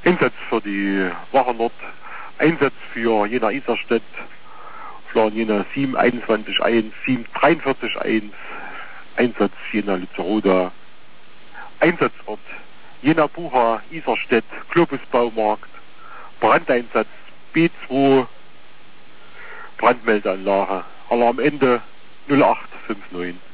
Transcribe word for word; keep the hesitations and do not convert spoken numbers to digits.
Einsatz für die Wache Nord, Einsatz für Jena Iserstedt, Plan Jena sieben einundzwanzig eins, sieben dreiundvierzig eins, Einsatz Jena Lützeroda, Einsatzort Jena Bucha, Iserstedt, Globus Baumarkt, Brandeinsatz B zwei, Brandmeldeanlage, Alarmende null acht fünf neun.